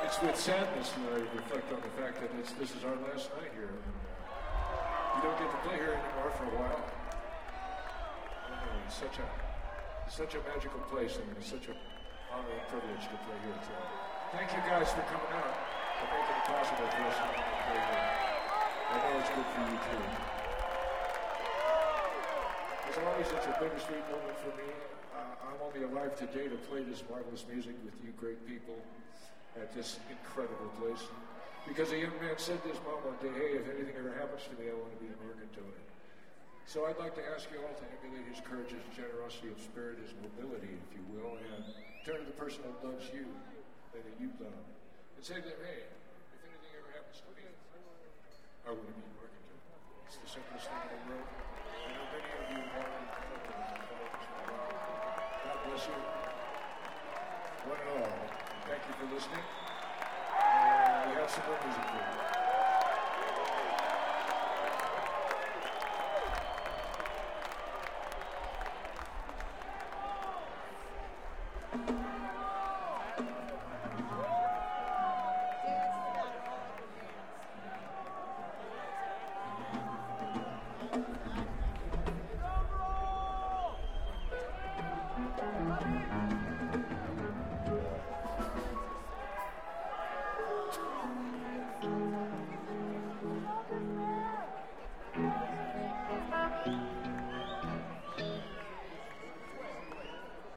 It's with sadness that I reflect on the fact that this is our last night here. You don't get to play here anymore for a while. It's such a magical place, and it's such an honor and privilege to play here tonight. Thank you guys for coming out and making it possible for us to play here. I know it's good for you too. As always, it's a bittersweet moment for me. I'm only alive today to play this marvelous music with you great people at this incredible place. Because a young man said to his mom one day, hey, if anything ever happens to me, I want to be an organ donor. So I'd like to ask you all to emulate his courage, his generosity of spirit, his mobility, if you will, and turn to the person that loves you, that you love, and say to them, hey, if anything ever happens to me, I want to be an organ donor. It's the simplest thing in the world. I know many of you have already done it. God bless you. One and all. Thank you for listening. We have some more music for you. Thank you.